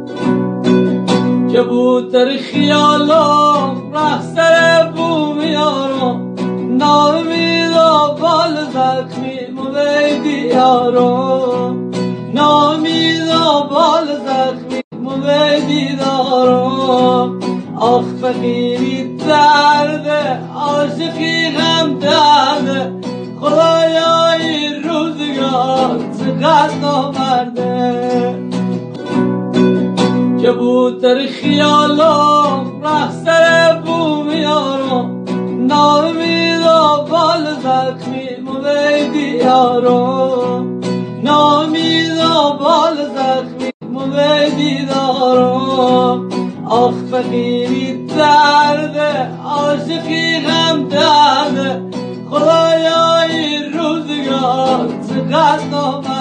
کبوتر خیالم ره سر بوم یارم نامیدا بال زخمی مویدی یارم نامیدا بال زخمی مویدی دارم آخ فقیری درده عاشقی غم درده خدایا این روزگار چقدر نامرده کبوتر خیالم ره سر بوم یارم نامیدا بال زخمی مویدی یارم نامیدا بال زخمی مویدی دارم آخ فقیری درده عاشقی غم درده خدایا این روزگار چقدر نامرده